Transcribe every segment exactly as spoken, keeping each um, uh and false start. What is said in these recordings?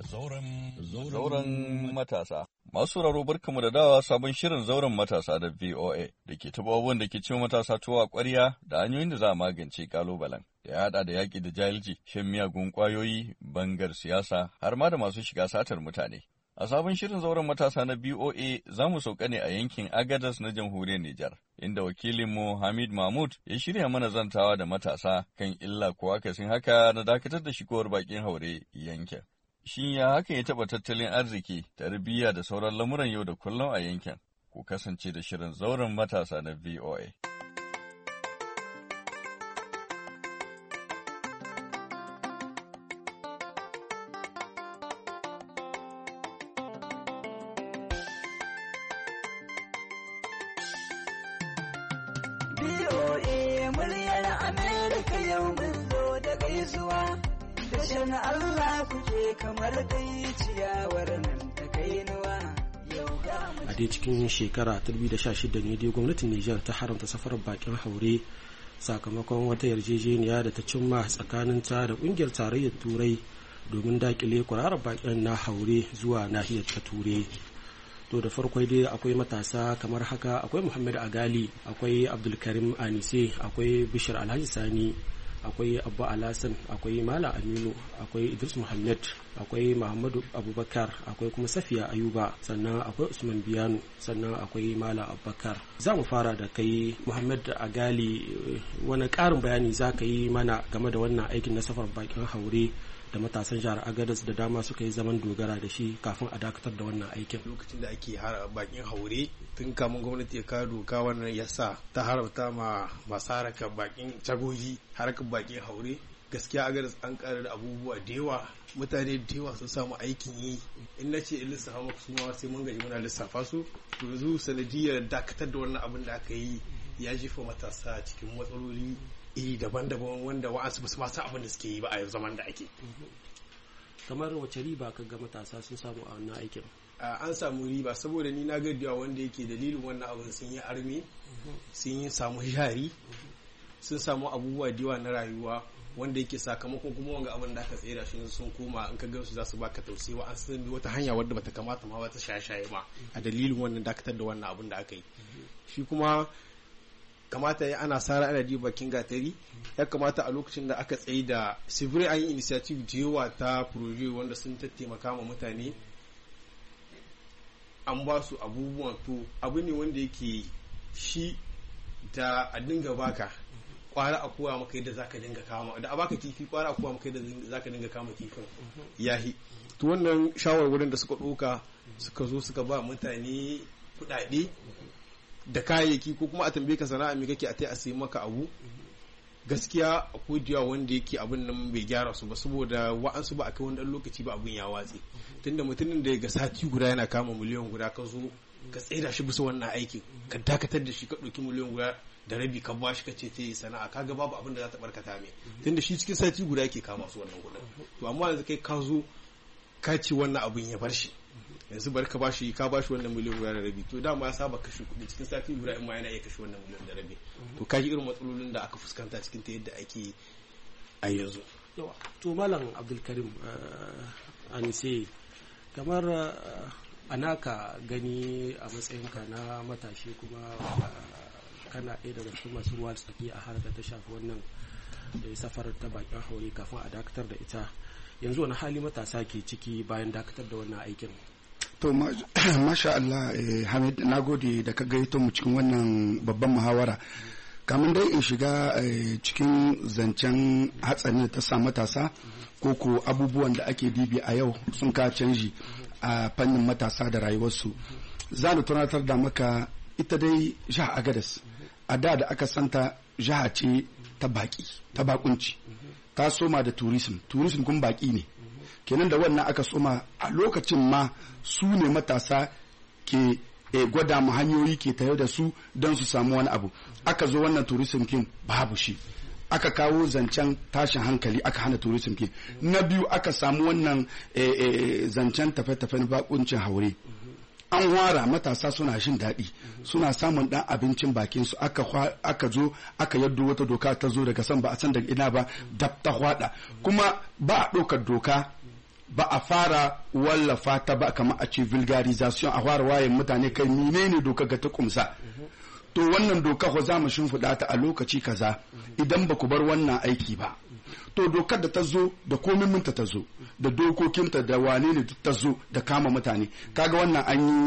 Zauren matasa. Masu sauraro barkamu da dawa sabon shirin zauren matasa da V O A da ke taɓa abubuwan da ke cewa matasa tuwa ƙwarya da hanyoyin da za a magance ƙalubalen. Da ya haɗa da yaƙi da jahilci, shan miyagun ƙwayoyi, bangar siyasa, har ma da masu shiga satar mutane. A sabon shirin zauren matasa na B O A za mu sauka ne a yankin Agadas na jamhuriyar Nijar, inda wakilinmu Hamid Mahmud ya shirya mana zantawa da matasa kan illa ko akasin haka na dakatar da shigowar bakin haure yankin. Shin ya hakan ya taɓa tattalin arziki, tarbiyya da sauran lamuran yau da kullum a yankin? Ku kasance da shirin zauren matasa na V O A. V O A muryar Amerika yau mun zo da gaisuwa. Dashen Allah kuke kamar dai ciyawar nan ta kainuwa. A dai cikin shekara ta dubu da sha shida ne dai gwamnatin Nijar ta haramta safarar bakin haure sakamakon wata yarjejeniya da ta cimma tsakaninta da kungiyar tarayyar Turai domin dakile kwararar bakin na haure zuwa nahiyar ta Turai. To da farko dai akwai matasa kamar haka, akwai Muhammad Agali, akwai Abdulkarim Anise, akwai Bishir Alhaji Sani, akwai Abba Alhassan, akwai Mala Aminu, akwai Idris Muhammad, akwai Muhammadu Abubakar, akwai kuma Safiya Ayuba, sannan akwai Usman Biyanu, sannan akwai Mala Abubakar. Za mu fara da kai Muhammad Agali, wani ƙarin bayani za ka yi mana game da wannan aikin na safar bakin haure da matasan jihar Agadas da dama suka yi zaman dogara da shi kafin a dakatar da wannan aikin. Lokacin da ake har bakin haure tun kamun gwamnati ya kawo doka wannan ya sa ta haramta ma masu harkar bakin cagogi harkar bakin haure, gaskiya Agadas an karar da abubuwa da yawa, mutane da yawa sun samu aikin yi. In na ce in lissafa maka su ma sai mun gaji muna lissafa su. To yanzu sanadiyar dakatar da wannan abin da aka yi ya jefa matasa cikin matsaloli iri daban-daban wanda wa'ansu ba su ma san abin da suke yi ba a yanzu zaman da ake. Kamar wace riba ka ga matasa sun samu a wannan aikin? An samu riba saboda ni na ga wanda yake dalilin wannan abin sun yi arme, sun yi samu jari, sun samu abubuwa da yawa na rayuwa wanda yake sakamakon kuma wanga abin da aka tsira shi sun koma in ka gansu za su baka tausayi wa an san wata hanya wadda bata kamata ma wata shaye-shaye ma a dalilin wannan dakatar da wannan abin da aka yi. Shi kuma kamata ya ana sara ana diba bakin gatari, ya kamata a lokacin da aka tsaye da civil an yi initiative da yawa ta proje wanda sun taimaka ma mutane an ba su abubuwan. To abu ne wanda yake shi da a dinga baka kwara a kowa maka yadda zaka dinga kama, da a baka kifi kwara a kowa maka yadda zaka dinga kama kifin yahi. To wannan shawarwarin da suka ɗauka suka zo suka ba mutane kuɗaɗe da kayayyaki ko kuma a tambaye ka sana'a me kake a tai a sayi maka abu, gaskiya akwai da wanda yake abin nan bai gyara su ba saboda wa'ansu ba a kai wani lokaci ba abin ya watse. Tunda mutumin da ga sati guda yana kama miliyan guda ka zo ka tsaida shi bisa wannan aikin ka dakatar da shi ka ɗauki miliyan guda da rabi ka bashi ka ce ta yi sana'a, kaga babu abin da za ta barkata mai tunda shi cikin sati guda yake kama su wannan kuɗin. To amma yanzu kai ka zo ka ce wannan abin ya bar shi, yanzu bari ka bashi ka bashi wannan miliyan guda da rabi, to dama ya saba kashe kuɗi cikin sati guda in ma yana iya kashe wannan miliyan da rabi. To kaji irin matsalolin da aka fuskanta cikin ta yadda ake a yanzu. To Malam Abdulkarim Anise, kamar anaka gani a matsayinka na matashi kuma kana ɗaya daga cikin masu ruwa tsaki a harkar ta shafi wannan safarar ta bakin haure kafin a dakatar da ita, yanzu wani hali matasa ke ciki bayan dakatar da wannan aikin? To masha Allah Hamid, na gode da ka gaito mu cikin wannan babban muhawara. Kamin dai in shiga cikin zancen hatsarin da ta sa matasa ko ko abubuwan da ake dibi a yau sun ka canji a fannin matasa da rayuwarsu, za ni tunatar da maka ita dai jiha Agadas a da da aka santa jiha ce ta baki ta bakunci, ta soma da tourism tourism kun baki ne, kenan da wannan aka soma a lokacin ma su ne matasa ke e, gwada mu hanyoyi ke tare da su don su samu wani abu. Aka zo wannan tourism kin babu shi, aka kawo zancen tashin hankali aka hana tourism kin. Na biyu aka samu wannan e, e, zancen tafe-tafen bakuncin haure. An wara matasa suna shin daɗi, suna samun ɗan abincin bakin su, aka aka zo aka yaddo wata doka ta zo daga san ba a san daga ina ba dab ta hwada, kuma ba a ɗaukar doka ba a fara wallafa ta ba kamar a ce vulgarization a fara wayan mutane kai menene doka ga ta kumsa to wannan doka ko za mu shimfiɗa ta a lokaci kaza idan ba ku bar wannan aiki ba to dokar da ta zo da komiminta ta zo da dokokinta da wane ne ta zo da kama mutane kaga wannan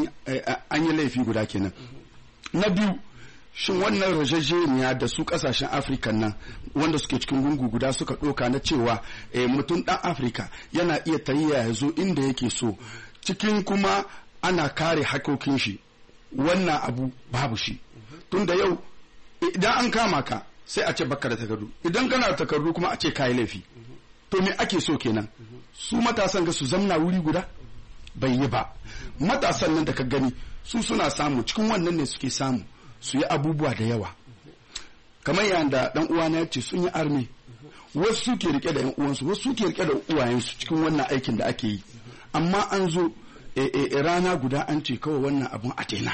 an yi laifi guda kenan na biyu shin wannan rajajeniya da su kasashen afirka nan wanda suke cikin gungu guda suka ɗoka na cewa mutum ɗan afirka yana iya tayya ya zo inda yake so cikin kuma ana kare hakokin shi wannan abu babu shi tunda yau idan an kama ka sai a ce baka da takardu idan kana da takardu kuma a ce kayi laifi to me ake so kenan su matasan ga su zamna wuri guda bai yi ba matasan nan da ka gani su suna samu cikin wannan ne suke samu su yi abubuwa da yawa kamar yadda dan uwana ya ce sun yi arme wasu suke rike da yan uwansu wasu suke rike da uwayensu cikin wannan aikin da ake yi amma an zo e, e, rana guda an ce kawai wannan abun a daina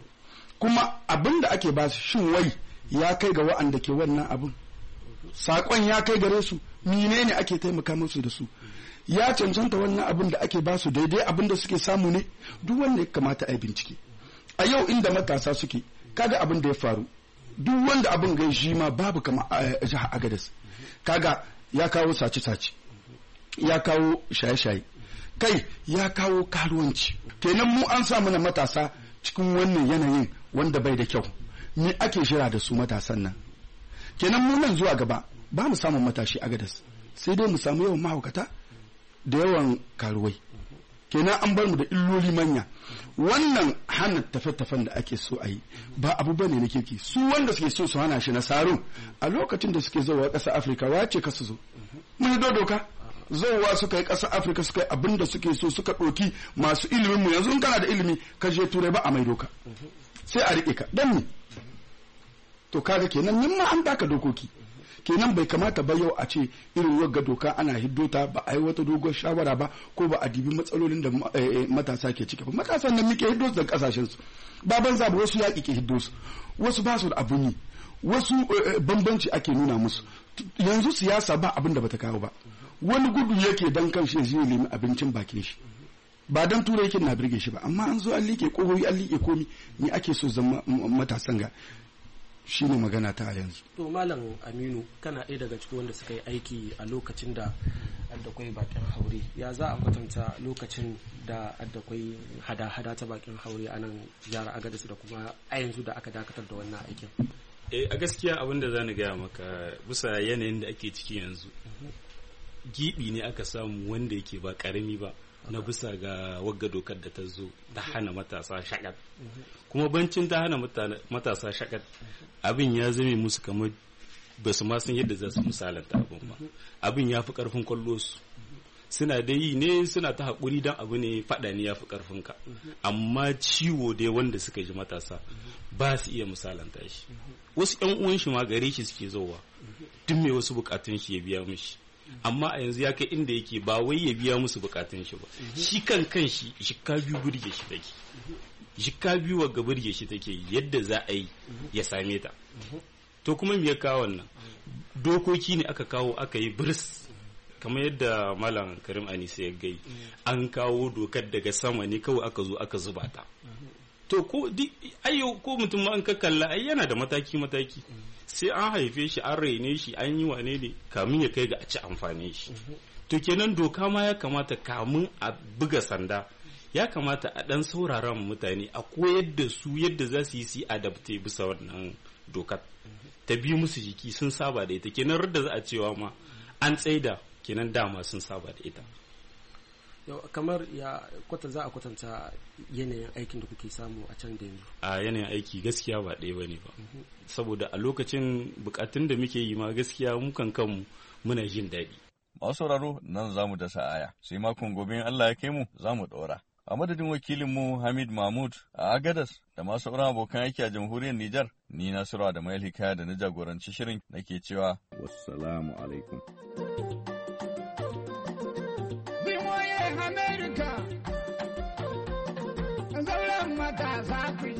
kuma abin da ake ba su shin wai ya kai ga wa'anda ke wannan abun sakon ya kai gare su menene ake taimaka musu da su ya cancanta wannan abin da ake ba su daidai abin da suke samu ne duk wanda ya kamata a yi bincike a yau inda matasa suke kaga abin da ya faru duk wanda abin gai shi ma babu kama a jihar Agadez kaga ya kawo sace-sace ya kawo shaye-shaye kai ya kawo karuwanci kenan mu an samu na matasa cikin wannan yanayin wanda bai da kyau me ake shira da su matasan nan kenan mu nan zuwa gaba ba mu samun matashi Agadez sai dai mu samu yawan mahaukata da yawan karuwai kenan an bar mu da illoli manya wannan hana tafe-tafen da ake so a yi ba abu bane na kirki su wanda suke so su hana shi na sarun a lokacin da suke zowa ƙasar afirka wace ka su zo mun yi doka zowa suka yi ƙasar afirka suka yi abin da suke so suka ɗoki masu ilimin mu yanzu in kana da ilimi ka je turai ba a mai doka sai a riƙe ka dan ne to kaga kenan yin ma an baka dokoki kenan bai kamata ba yau a ce irin wagga doka ana hiddota ba a yi wata dogon shawara ba ko ba a dibi matsalolin da matasa ke ciki ba matasan nan muke hiddo da kasashen su ba banza ba wasu yaƙi ke hiddo su wasu ba su da abun yi wasu bambanci ake nuna musu yanzu siyasa ba abin da bata kawo ba wani gudu yake dan kan shi zai nemi abincin bakin shi ba dan turai yake na birge shi ba amma an zo an liƙe kohoyi an liƙe komi ni ake so zama matasan ga shi ne magana ta yanzu. To Malam Aminu kana ɗaya daga cikin wanda suka yi aiki a lokacin da addakwai bakin haure ya za a kwatanta lokacin da addakwai hada-hada ta bakin haure a nan jihar Agadez da kuma a yanzu da aka dakatar da wannan aikin. Eh a gaskiya abin da zani gaya maka bisa yanayin da ake ciki yanzu gibi ne aka samu wanda yake ba karami ba na bisa ga wagga dokar da ta zo ta hana matasa shakat kuma bancin ta hana matasa shakat abin ya zame musu kamar ba su ma san yadda za su misalanta abin ba abin ya fi karfin kwallo su suna da yi ne suna ta haƙuri don abu ne faɗa ne ya fi karfin ka amma ciwo dai wanda suka ji matasa ba su iya misalanta shi wasu ƴan uwan shi ma gare shi suke zowa duk mai wasu bukatun shi ya biya mishi amma a yanzu ya kai inda yake ba wai ya biya musu bukatun shi ba shi kan kan shi shika biyu burge shi take shika biyu wa ga burge shi take yadda za a yi ya same ta to kuma me ya kawo wannan dokoki ne aka kawo aka yi birs kamar yadda malam Karim Anisa ya gai an kawo dokar daga sama ne kawai aka zo aka zuba ta to ko ayyo ko mutum ma an ka kalla ai yana da mataki mataki sai an haife shi an raine shi an yi wane ne kamun ya kai ga a ci amfani shi to kenan doka ma ya kamata kamun a buga sanda ya kamata a dan saurara mutane a koyar da su yadda za su yi su adapte bisa wannan dokar ta bi musu jiki sun saba da ita kenan rudda za a cewa ma an tsaida kenan dama sun saba da ita kamar ya kwata za a kwatanta yanayin aikin da kuke samu a can da yanzu a yanayin aiki gaskiya ba ɗaya bane ba saboda a lokacin bukatun da muke yi ma gaskiya mukan kanmu muna jin daɗi masu sauraro nan zamu dasa aya sai makon gobe in Allah ya kai mu zamu ɗora a madadin wakilin mu Hamid Mahmud a Agadez da masu sauran abokan aiki a jamhuriyar Nijar ni Nasiru da Mail Hikaya da na jagoranci shirin nake cewa wassalamu alaikum America, zauren matasa ku